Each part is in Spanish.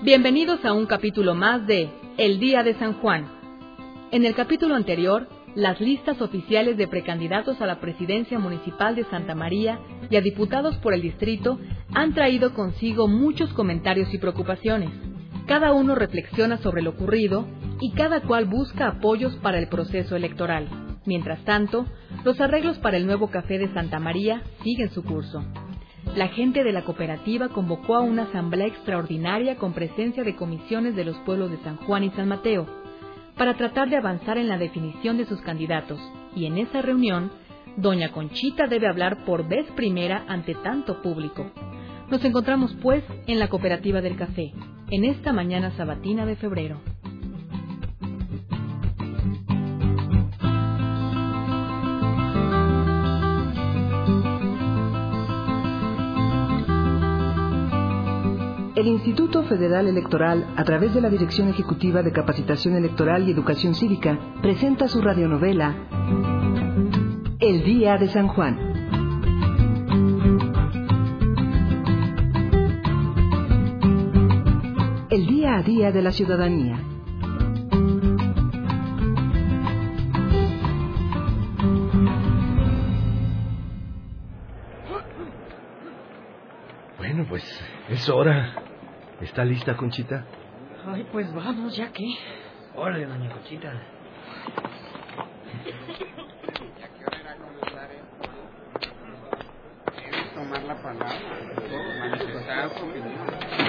Bienvenidos a un capítulo más de El Día de San Juan. En el capítulo anterior, las listas oficiales de precandidatos a la presidencia municipal de Santa María y a diputados por el distrito han traído consigo muchos comentarios y preocupaciones. Cada uno reflexiona sobre lo ocurrido y cada cual busca apoyos para el proceso electoral. Mientras tanto, los arreglos para el nuevo café de Santa María siguen su curso. La gente de la cooperativa convocó a una asamblea extraordinaria con presencia de comisiones de los pueblos de San Juan y San Mateo, para tratar de avanzar en la definición de sus candidatos, y en esa reunión, doña Conchita debe hablar por vez primera ante tanto público. Nos encontramos, pues, en la cooperativa del café, en esta mañana sabatina de febrero. El Instituto Federal Electoral, a través de la Dirección Ejecutiva de Capacitación Electoral y Educación Cívica, presenta su radionovela El Día de San Juan. El día a día de la ciudadanía. Bueno, pues es hora. ¿Está lista, Conchita? Ay, pues vamos, ya que. Órale, doña Conchita. ¿Quieres tomar la palabra? Manifestar su opinión.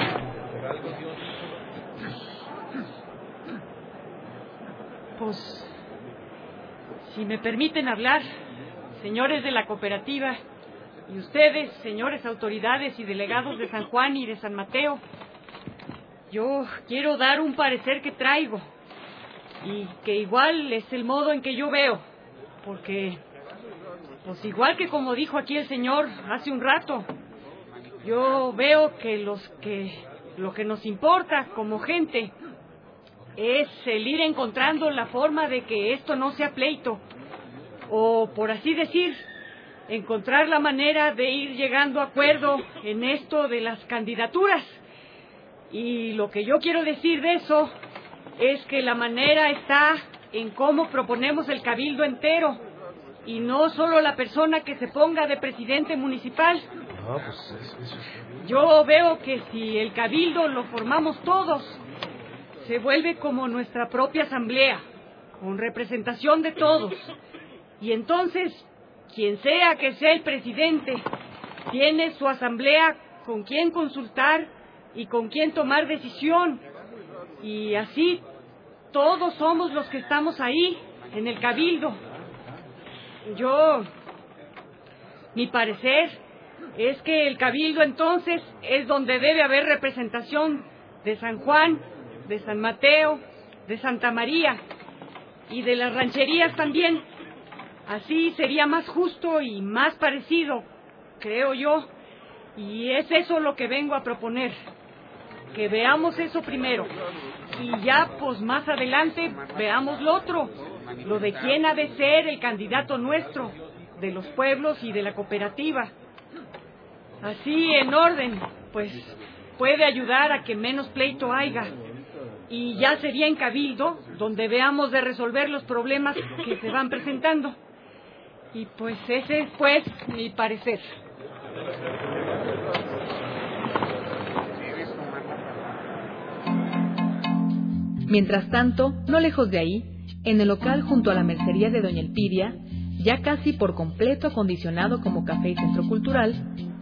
Pues, si me permiten hablar, señores de la cooperativa, y ustedes, señores autoridades y delegados de San Juan y de San Mateo, yo quiero dar un parecer que traigo, y que igual es el modo en que yo veo, porque, pues igual que como dijo aquí el señor hace un rato, yo veo que lo que nos importa como gente es el ir encontrando la forma de que esto no sea pleito, o por así decir, encontrar la manera de ir llegando a acuerdo en esto de las candidaturas. Y lo que yo quiero decir de eso es que la manera está en cómo proponemos el cabildo entero, y no solo la persona que se ponga de presidente municipal. No, pues eso. Yo veo que si el cabildo lo formamos todos, se vuelve como nuestra propia asamblea, con representación de todos. Y entonces, quien sea que sea el presidente, tiene su asamblea con quien consultar y con quien tomar decisión. Y así, todos somos los que estamos ahí, en el cabildo. Mi parecer es que el cabildo entonces es donde debe haber representación de San Juan, de San Mateo, de Santa María y de las rancherías también. Así sería más justo y más parecido, creo yo, y es eso lo que vengo a proponer, que veamos eso primero, y ya pues más adelante veamos lo otro, lo de quién ha de ser el candidato nuestro, de los pueblos y de la cooperativa. Así en orden, pues puede ayudar a que menos pleito haya, y ya sería en cabildo donde veamos de resolver los problemas que se van presentando. Y pues ese es, pues, mi parecer. Mientras tanto, no lejos de ahí, en el local junto a la mercería de doña Elpidia, ya casi por completo acondicionado como café y centro cultural.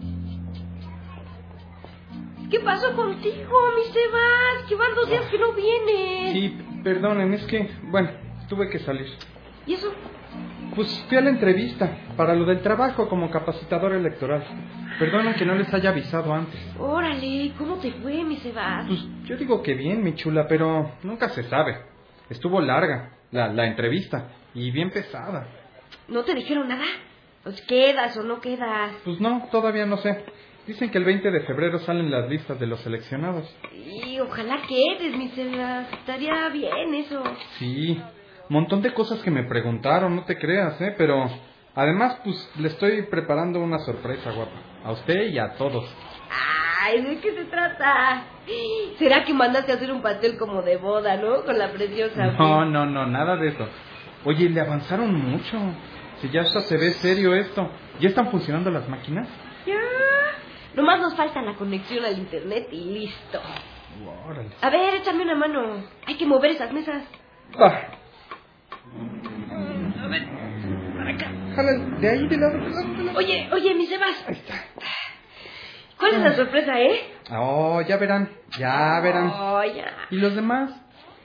¿Qué pasó contigo, mi Sebas? Que van 2 días que no vienes. Sí, perdonen, es que, bueno, tuve que salir. ¿Y eso? Pues fui a la entrevista para lo del trabajo como capacitador electoral. Perdonen que no les haya avisado antes. Órale, ¿cómo te fue, mi Sebas? Pues yo digo que bien, mi chula, pero nunca se sabe. Estuvo larga la entrevista y bien pesada. ¿No te dijeron nada? Pues ¿quedas o no quedas? Pues no, todavía no sé. Dicen que el 20 de febrero salen las listas de los seleccionados. Y ojalá quedes, mi Sebas. Estaría bien eso. Sí, montón de cosas que me preguntaron, no te creas, pero además, pues le estoy preparando una sorpresa, guapa. A usted y a todos. Ay, ¿de qué se trata? ¿Será que mandaste a hacer un pastel como de boda, no? Con la preciosa. No, nada de eso. Oye, le avanzaron mucho. Si ya hasta se ve serio esto. ¿Ya están funcionando las máquinas? Ya. Nomás nos falta la conexión al internet y listo. Órale. A ver, échame una mano. Hay que mover esas mesas. Ah. A ver, para acá. Jala, de ahí, de lado. Oye, mi Sebas. Ahí está. ¿Cuál es la sorpresa, Oh, ya verán. Oh, ya. ¿Y los demás?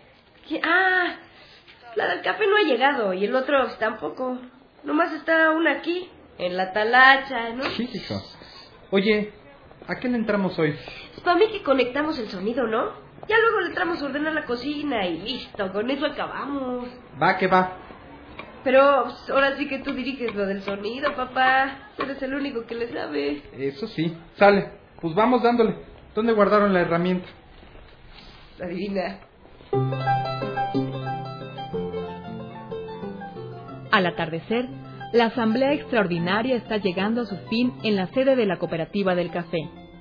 La del café no ha llegado y el otro tampoco. Nomás está una aquí, en la talacha, ¿no? Sí, hijo. Oye, ¿a qué le entramos hoy? Pues para mí que conectamos el sonido, ¿no? Ya luego le entramos a ordenar la cocina y listo, con eso acabamos. Va que va. Pero pues, ahora sí que tú diriges lo del sonido, papá. Tú eres el único que le sabe. Eso sí. Sale. Pues vamos dándole. ¿Dónde guardaron la herramienta? Adivina. Al atardecer, la asamblea extraordinaria está llegando a su fin en la sede de la cooperativa del café.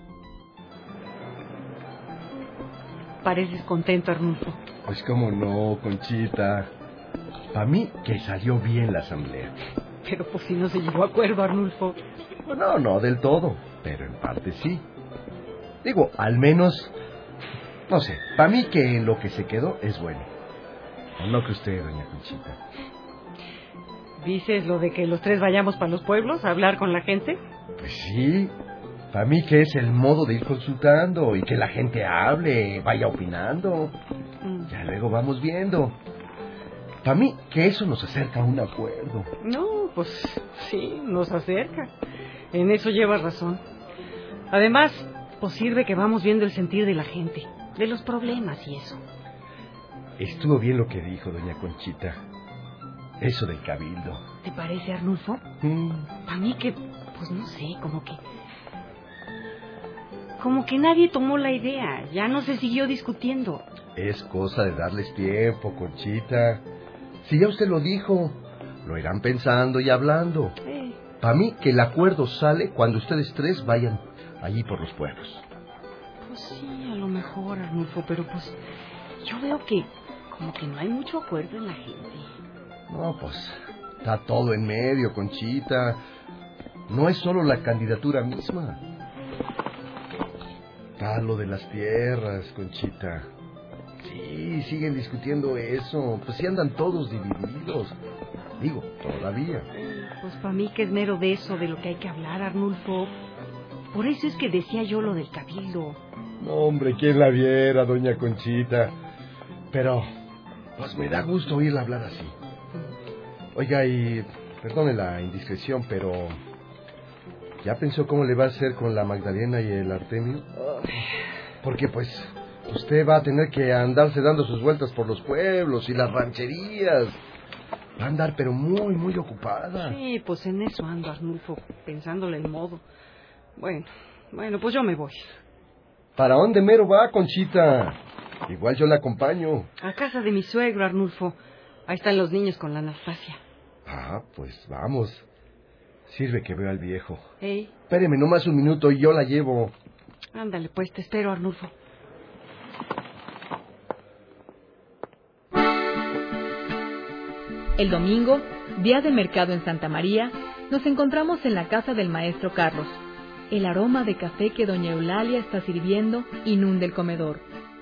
Pareces contento, Arnulfo. Pues cómo no, Conchita. Para mí que salió bien la asamblea. Pero pues si no se llegó a acuerdo, Arnulfo. No del todo, pero en parte sí. Digo, al menos, no sé, para mí que en lo que se quedó es bueno. ¿O no que usted, doña Conchita? ¿Dices lo de que los tres vayamos para los pueblos a hablar con la gente? Pues sí, para mí que es el modo de ir consultando y que la gente hable, vaya opinando. Ya luego vamos viendo. Para mí que eso nos acerca a un acuerdo. No, pues sí, nos acerca. En eso llevas razón. Además, pues sirve que vamos viendo el sentir de la gente, de los problemas y eso. Estuvo bien lo que dijo doña Conchita. Eso del cabildo. ¿Te parece, Arnulfo? Para mí que, pues no sé, como que nadie tomó la idea, ya no se siguió discutiendo. Es cosa de darles tiempo, Conchita. Si ya usted lo dijo, lo irán pensando y hablando. Para mí que el acuerdo sale cuando ustedes tres vayan allí por los pueblos. Pues sí, a lo mejor, Arnulfo, pero pues yo veo que como que no hay mucho acuerdo en la gente. No, pues está todo en medio, Conchita. No es solo la candidatura misma. Está lo de las tierras, Conchita. Sí, siguen discutiendo eso. Pues sí andan todos divididos. Digo, todavía. Pues para mí que es mero de eso, de lo que hay que hablar, Arnulfo. Por eso es que decía yo lo del cabildo. No, hombre, ¿quién la viera, doña Conchita? Pero, pues me da gusto oírla hablar así. Oiga, y perdone la indiscreción, pero ¿ya pensó cómo le va a hacer con la Magdalena y el Artemio? Porque pues usted va a tener que andarse dando sus vueltas por los pueblos y las rancherías. Va a andar pero muy ocupada. Sí, pues en eso ando, Arnulfo, pensándole el modo. Bueno, pues yo me voy. ¿Para dónde mero va, Conchita? Igual yo la acompaño. A casa de mi suegro, Arnulfo. Ahí están los niños con la Anastasia. Ah, pues vamos. Sirve que veo al viejo. Hey. Espéreme nomás un minuto y yo la llevo. Ándale, pues, te espero, Arnulfo. El domingo, día de mercado en Santa María, nos encontramos en la casa del maestro Carlos. El aroma de café que doña Eulalia está sirviendo inunda el comedor.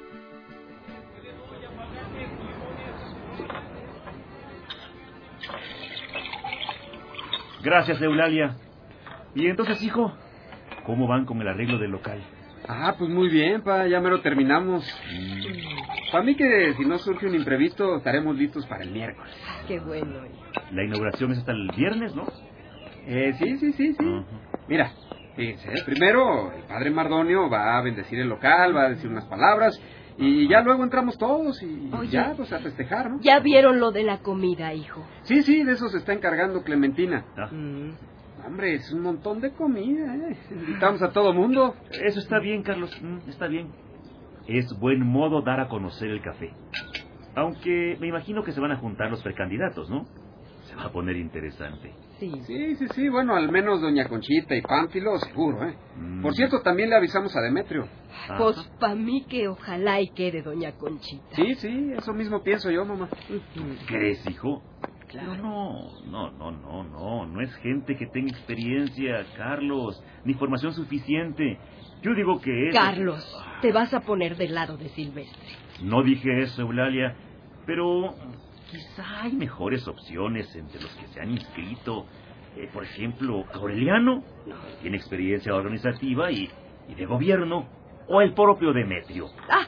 Gracias, Eulalia. Y entonces, hijo, ¿cómo van con el arreglo del local? Pues muy bien, pa, ya mero terminamos. Para mí que si no surge un imprevisto, estaremos listos para el miércoles. Qué bueno. La inauguración es hasta el viernes, ¿no? Sí. Mira, fíjense, primero el padre Mardonio va a bendecir el local, va a decir unas palabras, y ya luego entramos todos y ya, pues a festejar, ¿no? ¿Ya vieron lo de la comida, hijo? Sí, de eso se está encargando Clementina. Hombre, es un montón de comida, ¿eh? Invitamos a todo mundo. Eso está bien, Carlos, está bien. Es buen modo dar a conocer el café. Aunque me imagino que se van a juntar los precandidatos, ¿no? Se va a poner interesante. Sí. Sí, bueno, al menos doña Conchita y Pánfilo, seguro, ¿eh? Por cierto, también le avisamos a Demetrio. Pues pa' mí que ojalá y quede doña Conchita. Sí, eso mismo pienso yo, mamá. ¿Crees, hijo? Claro. No es gente que tenga experiencia, Carlos, ni formación suficiente. Yo digo que es... Carlos, te vas a poner del lado de Silvestre. No dije eso, Eulalia, pero quizá hay mejores opciones entre los que se han inscrito. Por ejemplo, Aureliano, tiene experiencia organizativa y de gobierno, o el propio Demetrio.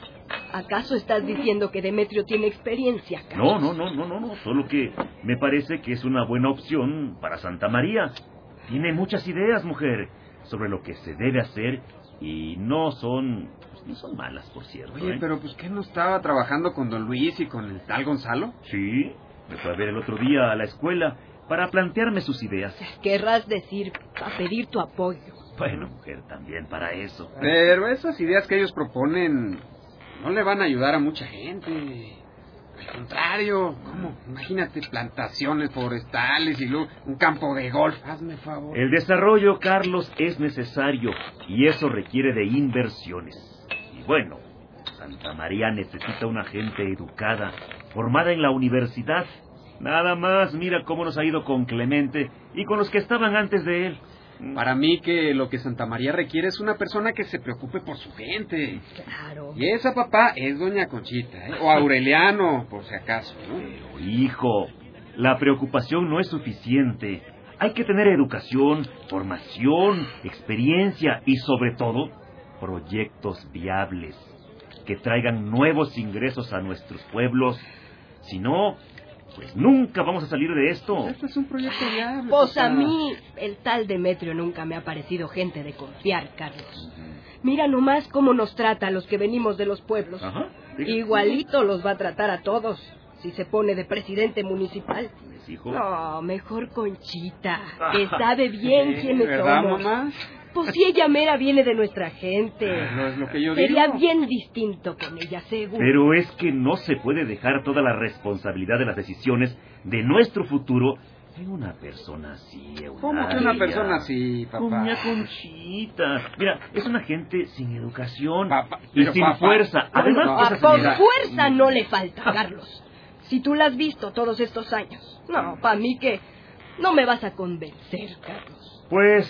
¿Acaso estás diciendo que Demetrio tiene experiencia, Carlos? No, solo que me parece que es una buena opción para Santa María. Tiene muchas ideas, mujer, sobre lo que se debe hacer y no son malas, por cierto. Oye, pero pues ¿qué no estaba trabajando con don Luis y con el tal Gonzalo? Sí, me fue a ver el otro día a la escuela para plantearme sus ideas. Querrás decir, a pedir tu apoyo. Bueno, mujer, también para eso. Pero esas ideas que ellos proponen no le van a ayudar a mucha gente. Al contrario, ¿cómo? Imagínate plantaciones forestales y luego un campo de golf. Hazme favor. El desarrollo, Carlos, es necesario y eso requiere de inversiones. Y bueno, Santa María necesita una gente educada, formada en la universidad. Nada más, mira cómo nos ha ido con Clemente y con los que estaban antes de él. Para mí que lo que Santa María requiere es una persona que se preocupe por su gente. Claro. Y esa, papá, es doña Conchita, ¿eh? O Aureliano, por si acaso, ¿no? Pero, hijo, la preocupación no es suficiente. Hay que tener educación, formación, experiencia y, sobre todo, proyectos viables que traigan nuevos ingresos a nuestros pueblos. Si no, pues nunca vamos a salir de esto. Este es un proyecto viable. Pues papá. a mí, el tal Demetrio nunca me ha parecido gente de confiar, Carlos. Mira nomás cómo nos trata a los que venimos de los pueblos. Ajá. Igualito los va a tratar a todos, si se pone de presidente municipal. ¿Ves, hijo? No, mejor Conchita, que sabe bien quiénes ¿Verdad, somos. mamá? Pues si ella mera viene de nuestra gente. No es lo que yo Sería digo. bien distinto con ella, seguro. Pero es que no se puede dejar toda la responsabilidad de las decisiones de nuestro futuro en una persona así, Eulalia. ¿Cómo que una persona así, papá? Doña Conchita. Mira, es una gente sin educación Papá, y pero sin papá. fuerza. Además, No, esa Con señora- fuerza no le falta, Carlos. Si tú la has visto todos estos años. No, para mí que no me vas a convencer, Carlos. Pues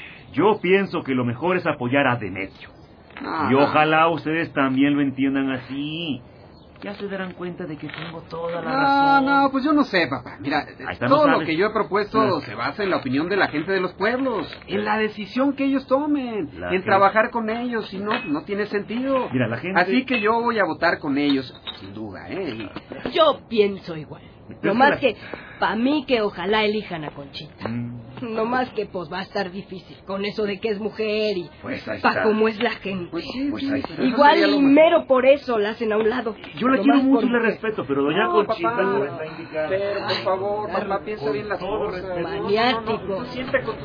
yo pienso que lo mejor es apoyar a Demetrio. No, Y ojalá ustedes también lo entiendan así. Ya se darán cuenta de que tengo toda la razón. No, pues yo no sé, papá. Mira, Ahí está, no todo lo sabes. que yo he propuesto se basa en la opinión de la gente de los pueblos, en la decisión que ellos tomen, La en gente- trabajar con ellos, si no, no tiene sentido. Mira, la gente... Así que yo voy a votar con ellos, sin duda, ¿eh? Yo pienso igual. No más que, para mí que ojalá elijan a Conchita. No más que pues va a estar difícil con eso de que es mujer y Pues ahí pa' está. cómo es la gente. Pues sí, Pues sí, ahí pero eso Igual sería y lo mejor. mero por eso la hacen a un lado. Yo la Nomás quiero mucho y por la mujer. respeto, pero doña No, Conchita papá. no es la indicada. Pero, por favor, papá, piensa bien las todo cosas. respeto. Maniático. Tú siente con tu...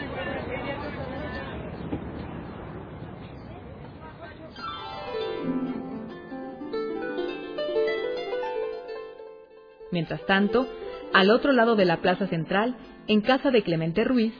Mientras tanto, al otro lado de la plaza central, en casa de Clemente Ruiz,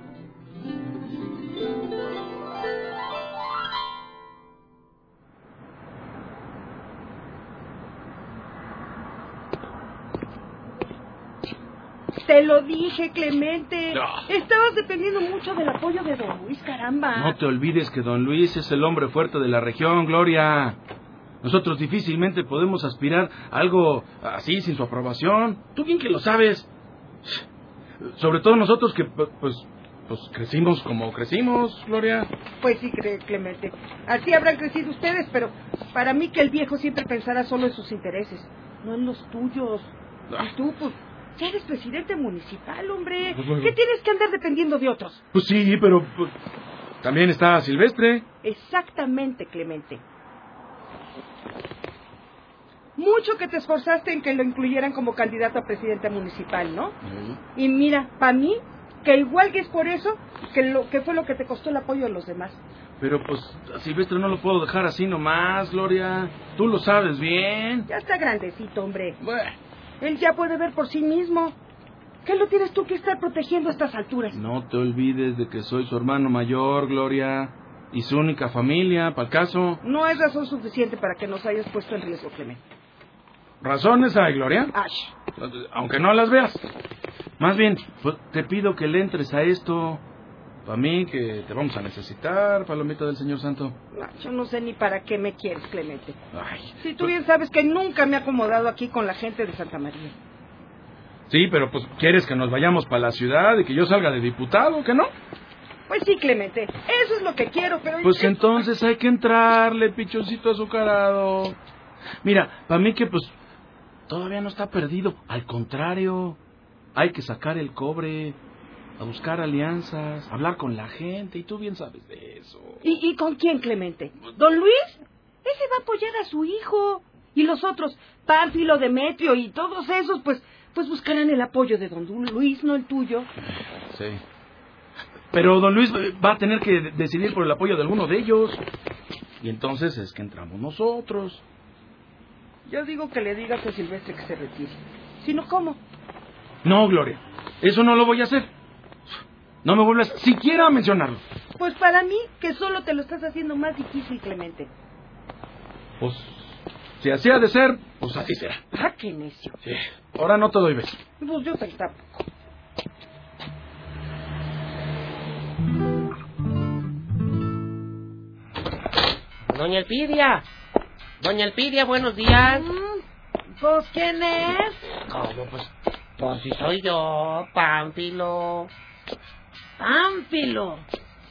Te lo dije, Clemente. No. Estabas dependiendo mucho del apoyo de don Luis, caramba. No te olvides que don Luis es el hombre fuerte de la región, Gloria. Nosotros difícilmente podemos aspirar a algo así sin su aprobación. Tú bien que lo sabes. Sobre todo nosotros que, pues crecimos como crecimos, Gloria. Pues sí, Clemente. Así habrán crecido ustedes, pero para mí que el viejo siempre pensara solo en sus intereses, no en los tuyos. Y tú, pues, ya eres presidente municipal, hombre. Pues bueno. ¿Qué tienes que andar dependiendo de otros? Pues sí, pero pues, también está Silvestre. Exactamente, Clemente. Mucho que te esforzaste en que lo incluyeran como candidato a presidente municipal, ¿no? Y mira, para mí, que igual que es por eso, que fue lo que te costó el apoyo de los demás. Pero pues a Silvestre no lo puedo dejar así nomás, Gloria. Tú lo sabes bien. Ya está grandecito, hombre. Bueno, Él ya puede ver por sí mismo. qué lo tienes tú que estar protegiendo a estas alturas? No te olvides de que soy su hermano mayor, Gloria, y su única familia, para el caso. No es razón suficiente para que nos hayas puesto en riesgo, Clemente. ¿Razones hay, Gloria? Ay. Aunque no las veas. Más bien, pues, te pido que le entres a esto. Para mí, que te vamos a necesitar, palomita del Señor Santo. No, yo no sé ni para qué me quieres, Clemente. Ay, Si tú bien sabes que nunca me he acomodado aquí con la gente de Santa María. sí, pero pues, ¿quieres que nos vayamos para la ciudad y que yo salga de diputado, que no? Pues sí, Clemente, eso es lo que quiero, pero... Pues entonces hay que entrarle, pichoncito azucarado. Mira, para mí que pues todavía no está perdido. Al contrario, hay que sacar el cobre, a buscar alianzas, hablar con la gente, y tú bien sabes de eso. ¿Y con quién, Clemente? ¿Don Luis? Ese va a apoyar a su hijo. Y los otros, Pánfilo, Demetrio y todos esos, pues buscarán el apoyo de don Luis, no el tuyo. Sí. Pero don Luis va a tener que decidir por el apoyo de alguno de ellos. Y entonces es que entramos nosotros. Yo digo que le digas a Silvestre que se retire. Si no, ¿cómo? No, Gloria, eso no lo voy a hacer. No me vuelvas siquiera a mencionarlo. Pues para mí, que solo te lo estás haciendo más difícil, Clemente. Pues, si así ha de ser, pues así será. Ah, qué necio. Sí. Ahora no te doy beso. Pues yo tampoco. Doña Elpidia. Doña Elpidia, buenos días. Pues, ¿quién es? ¿Cómo? Pues si soy yo, Pánfilo. Pánfilo.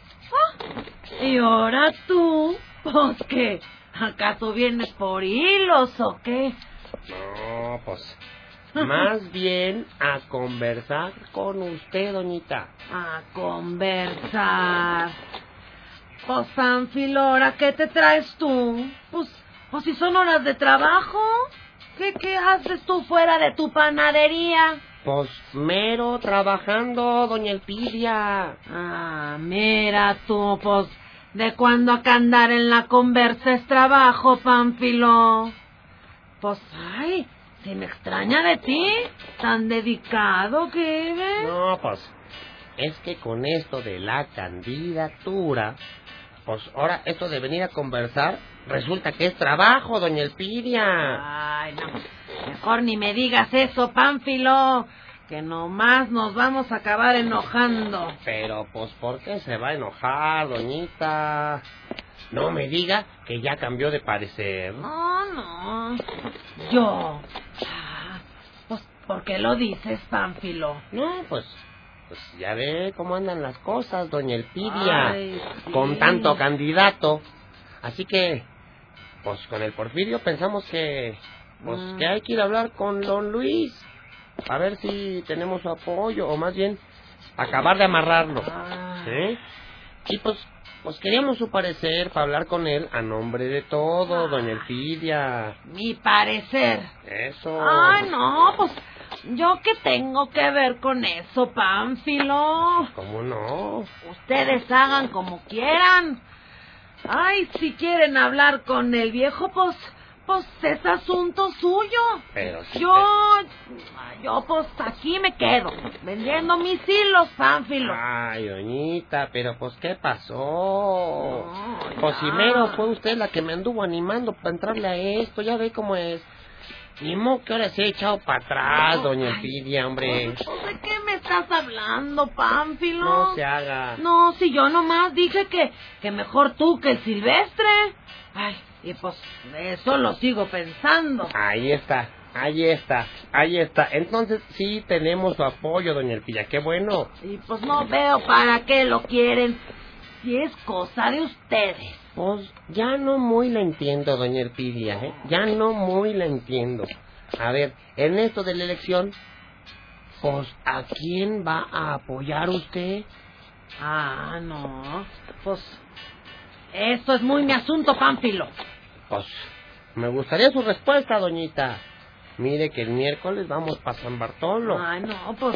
Ah, ¿y ahora tú? Pues, ¿qué? ¿Acaso vienes por hilos o qué? No, pues, más bien a conversar con usted, doñita. A conversar. Pues, Pánfilo, ¿ahora qué te traes tú? Pues si son horas de trabajo. ¿Qué haces tú fuera de tu panadería? Pues mero trabajando, doña Elpidia. Ah, mira tú, pues, ¿de cuándo acá andar en la conversa es trabajo, Pánfilo? Pues, ay, si me extraña de ti, tan dedicado que eres. No, pues, es que con esto de la candidatura, pues ahora esto de venir a conversar, resulta que es trabajo, doña Elpidia. Ay, no, mejor ni me digas eso, Pánfilo, que nomás nos vamos a acabar enojando. Pero, pues, ¿por qué se va a enojar, doñita? No me diga que ya cambió de parecer. No. Yo. Pues, ¿por qué lo dices, Pánfilo? No, pues ya ve cómo andan las cosas, doña Elpidia. Ay, sí. Con tanto candidato. Así que, pues, con el Porfirio pensamos que hay que ir a hablar con don Luis. A ver si tenemos su apoyo, o más bien, acabar de amarrarlo. ¿Sí? Y pues queríamos su parecer para hablar con él a nombre de todo, doña Elpidia. Mi parecer. Eso. Ay, no, pues, ¿yo qué tengo que ver con eso, Pánfilo? ¿Cómo no? Ustedes hagan como quieran. Ay, si quieren hablar con el viejo, pues es asunto suyo. Pero si Yo pues aquí me quedo, vendiendo mis hilos, Pánfilo. Ay, doñita, pero pues ¿qué pasó? No, Pues ya. si mero fue usted la que me anduvo animando para entrarle a esto, ya ve cómo es. Ni modo que ahora se ha echado para atrás, doña Elpidia, hombre. Pues, ¿de qué me estás hablando, Pánfilo? No se haga. No, si yo nomás dije que mejor tú que el Silvestre. Ay, y pues eso lo sigo pensando. Ahí está. Entonces sí tenemos su apoyo, doña Elpidia, qué bueno. Y pues no veo para qué lo quieren, si es cosa de ustedes. Pues ya no muy la entiendo, doña Elpidia, ¿eh? Ya no muy la entiendo. A ver, en esto de la elección, pues, ¿a quién va a apoyar usted? Ah, no, pues eso es muy mi asunto, Pánfilo. Pues, me gustaría su respuesta, doñita. Mire que el miércoles vamos para San Bartolo. Ay, no, pues,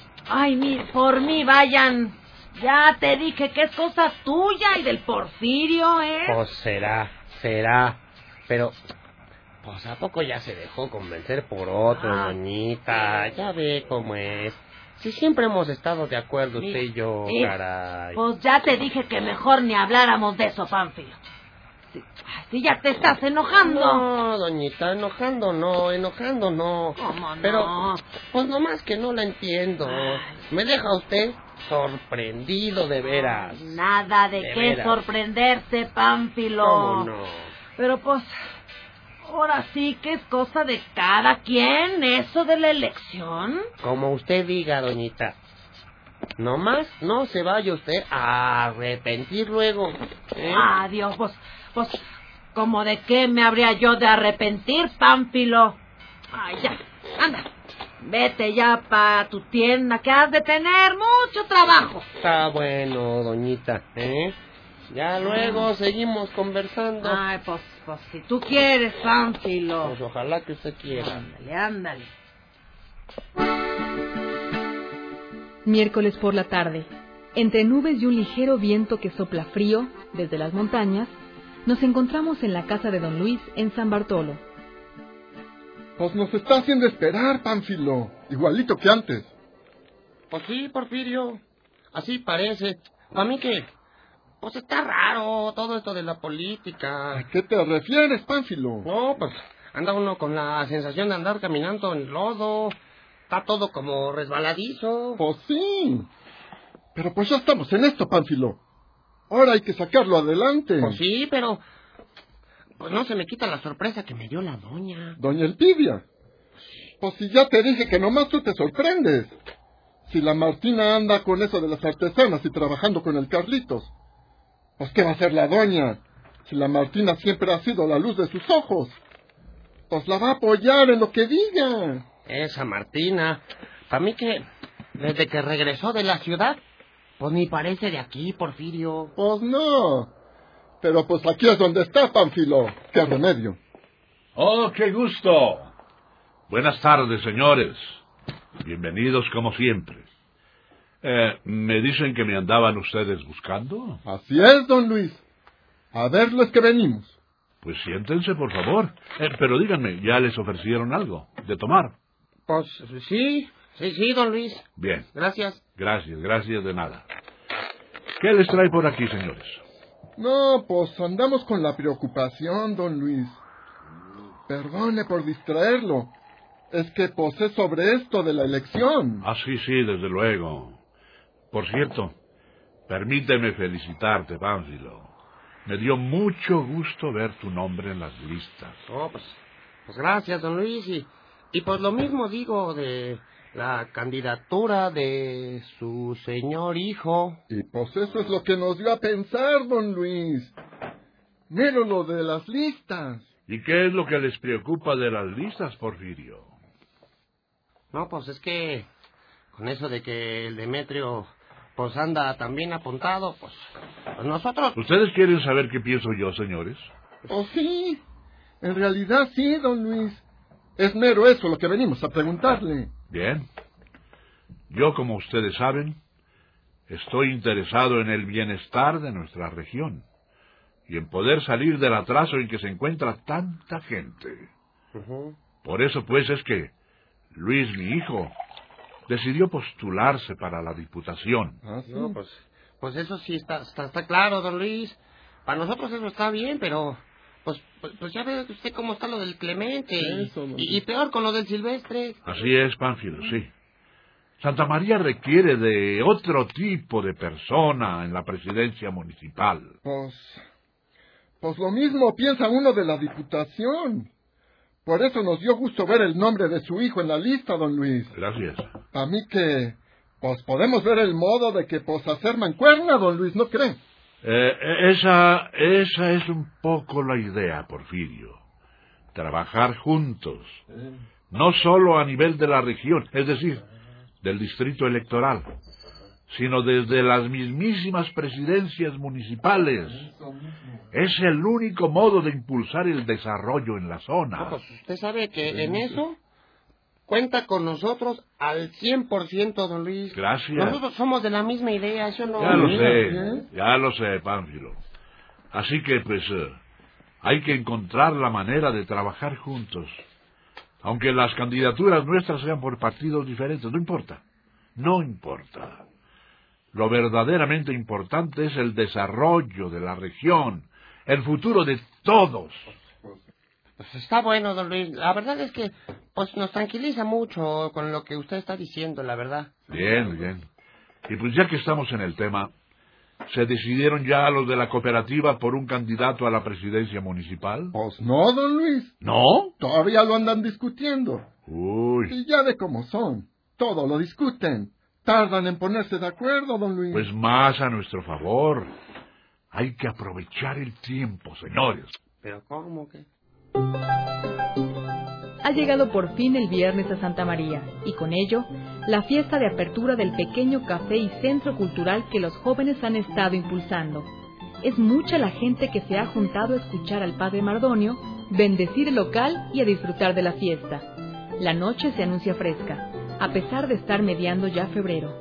por mí vayan. Ya te dije que es cosa tuya y del Porfirio, ¿eh? Pues será. Pero, pues, ¿a poco ya se dejó convencer por otro, doñita? Ya ve cómo es. Si siempre hemos estado de acuerdo usted y yo, Mira, caray. Pues ya te dije que mejor ni habláramos de eso, Pánfilo. Si ya te estás enojando. No, doñita, enojando no. ¿Cómo no? Pero, pues nomás que no la entiendo. Me deja usted sorprendido de veras. Nada de qué veras. sorprenderse, Pánfilo. ¿Cómo no? Pero pues, ahora sí que es cosa de cada quien eso de la elección. Como usted diga, doñita. Nomás no se vaya usted a arrepentir luego. Adiós, pues, ¿como de qué me habría yo de arrepentir, Pánfilo? Ay, ya, anda, vete ya pa' tu tienda, que has de tener mucho trabajo. Está bueno, doñita, Ya luego seguimos conversando. Ay, pues, si tú quieres, Pánfilo. Pues ojalá que usted quiera. Ándale. Miércoles por la tarde. Entre nubes y un ligero viento que sopla frío desde las montañas, nos encontramos en la casa de don Luis en San Bartolo. Pues nos está haciendo esperar, Pánfilo. Igualito que antes. Pues sí, Porfirio. Así parece. A mí que... Pues está raro todo esto de la política. ¿A qué te refieres, Pánfilo? No, pues anda uno con la sensación de andar caminando en lodo. Está todo como resbaladizo. Pues sí. Pero pues ya estamos en esto, Pánfilo. Ahora hay que sacarlo adelante. Pues sí, pero... Pues no se me quita la sorpresa que me dio la doña. Doña Elpidia. Pues si ya te dije que nomás tú te sorprendes. Si la Martina anda con eso de las artesanas y trabajando con el Carlitos. Pues ¿qué va a hacer la doña? Si la Martina siempre ha sido la luz de sus ojos. Pues la va a apoyar en lo que diga. Esa Martina, para mí que desde que regresó de la ciudad, pues ni parece de aquí, Porfirio. Pues no, pero pues aquí es donde está, Pánfilo. ¿Qué remedio? ¡Oh, qué gusto! Buenas tardes, señores. Bienvenidos como siempre. ¿Me dicen que me andaban ustedes buscando? Así es, don Luis. A verlo es que venimos. Pues siéntense, por favor. Pero díganme, ¿ya les ofrecieron algo de tomar? Pues sí, don Luis. Bien. Gracias. Gracias de nada. ¿Qué les trae por aquí, señores? No, pues andamos con la preocupación, don Luis. Perdone por distraerlo. Es que pues es sobre esto de la elección. Ah, sí, desde luego. Por cierto, permíteme felicitarte, Pánfilo. Me dio mucho gusto ver tu nombre en las listas. Oh, pues gracias, don Luis. Y pues lo mismo digo de la candidatura de su señor hijo. Y pues eso es lo que nos dio a pensar, don Luis. Mero lo de las listas. ¿Y qué es lo que les preocupa de las listas, Porfirio? No, pues es que con eso de que el Demetrio pues anda también apuntado, pues nosotros... ¿Ustedes quieren saber qué pienso yo, señores? Oh, sí. En realidad sí, don Luis. Es mero eso lo que venimos a preguntarle. Bien. Yo, como ustedes saben, estoy interesado en el bienestar de nuestra región y en poder salir del atraso en que se encuentra tanta gente. Por eso, pues, es que Luis, mi hijo, decidió postularse para la diputación. ¿Ah, sí? No, pues eso sí está claro, don Luis. Para nosotros eso está bien, pero pues ya ve usted cómo está lo del Clemente y peor con lo del Silvestre. Así es, Pánfilo, sí. Santa María requiere de otro tipo de persona en la presidencia municipal. Pues lo mismo piensa uno de la diputación. Por eso nos dio gusto ver el nombre de su hijo en la lista, don Luis. Gracias. A mí que, pues podemos ver el modo de que, pues, hacer mancuerna, don Luis, ¿no cree? Esa es un poco la idea, Porfirio. Trabajar juntos. No solo a nivel de la región, es decir, del distrito electoral, sino desde las mismísimas presidencias municipales. Es el único modo de impulsar el desarrollo en la zona. No, pues usted sabe que en eso cuenta con nosotros al 100%, don Luis. Gracias. Nosotros somos de la misma idea, eso no... Ya lo sé, Pánfilo. Así que, pues, hay que encontrar la manera de trabajar juntos. Aunque las candidaturas nuestras sean por partidos diferentes, no importa. no importa. Lo verdaderamente importante es el desarrollo de la región, el futuro de todos. Pues está bueno, don Luis. La verdad es que pues nos tranquiliza mucho con lo que usted está diciendo, la verdad. Bien, bien. Y pues ya que estamos en el tema, ¿se decidieron ya los de la cooperativa por un candidato a la presidencia municipal? Pues no, don Luis. ¿No? Todavía lo andan discutiendo. Uy. Y ya ve cómo son. Todo lo discuten. Tardan en ponerse de acuerdo, don Luis. Pues más a nuestro favor. Hay que aprovechar el tiempo, señores. ¿Pero cómo que? Ha llegado por fin el viernes a Santa María, y con ello, la fiesta de apertura del pequeño café y centro cultural que los jóvenes han estado impulsando. Es mucha la gente que se ha juntado a escuchar al padre Mardonio, bendecir el local y a disfrutar de la fiesta. La noche se anuncia fresca, a pesar de estar mediando ya febrero.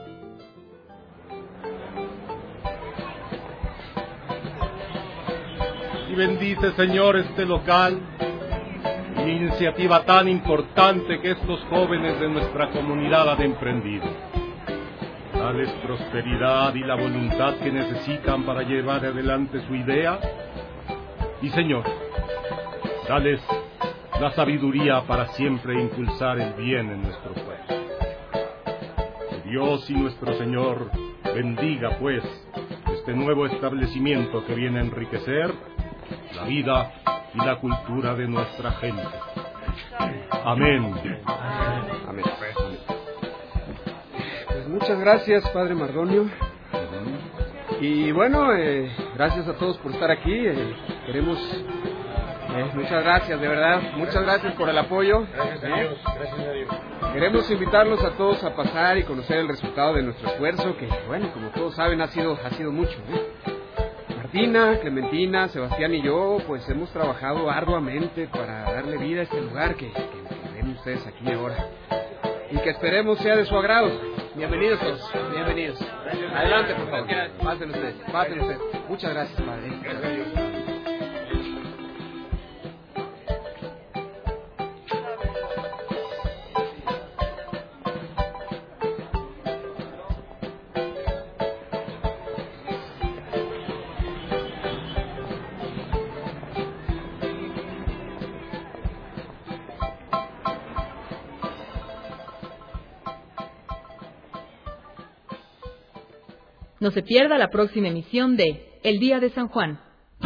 Y bendice, Señor, este local, iniciativa tan importante que estos jóvenes de nuestra comunidad han emprendido. Dales prosperidad y la voluntad que necesitan para llevar adelante su idea. Y, Señor, dales la sabiduría para siempre impulsar el bien en nuestro pueblo. Que Dios y nuestro Señor bendiga, pues, este nuevo establecimiento que viene a enriquecer la vida y la cultura de nuestra gente. Amén. Amén. Pues muchas gracias, padre Mardonio. Y bueno, gracias a todos por estar aquí. Queremos... muchas gracias, de verdad. Muchas gracias por el apoyo. Gracias a Dios, gracias a Dios. Queremos invitarlos a todos a pasar y conocer el resultado de nuestro esfuerzo, que, bueno, como todos saben, ha sido mucho. Martina, Clementina, Sebastián y yo, pues hemos trabajado arduamente para darle vida a este lugar que ven ustedes aquí ahora. Y que esperemos sea de su agrado. Bienvenidos todos, bienvenidos. Adelante, por favor. Pasen ustedes, pasen ustedes. Muchas gracias, padre. Gracias a Dios. No se pierda la próxima emisión de El Día de San Juan.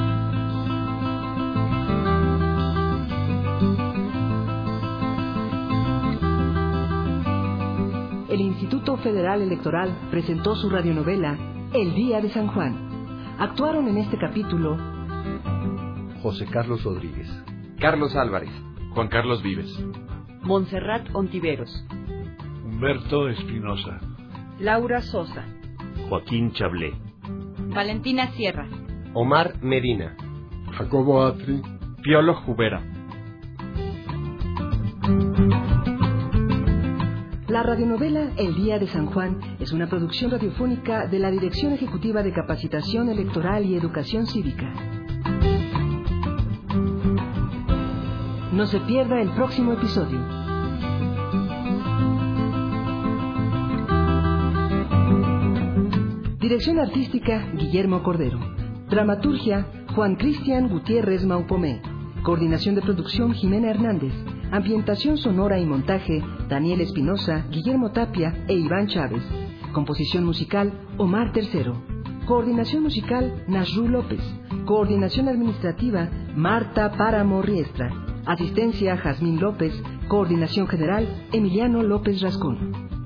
El Instituto Federal Electoral presentó su radionovela El Día de San Juan. Actuaron en este capítulo José Carlos Rodríguez, Carlos Álvarez, Juan Carlos Vives, Montserrat Ontiveros, Humberto Espinosa, Laura Sosa, Joaquín Chablé, Valentina Sierra, Omar Medina, Jacobo Atri, Piolo Jubera. La radionovela El Día de San Juan es una producción radiofónica de la Dirección Ejecutiva de Capacitación Electoral y Educación Cívica. No se pierda el próximo episodio. Dirección artística, Guillermo Cordero. Dramaturgia, Juan Cristian Gutiérrez Maupomé. Coordinación de producción, Jimena Hernández. Ambientación sonora y montaje, Daniel Espinosa, Guillermo Tapia e Iván Chávez. Composición musical, Omar Tercero. Coordinación musical, Nasrú López. Coordinación administrativa, Marta Páramo Riestra. Asistencia, Jazmín López. Coordinación general, Emiliano López Rascón.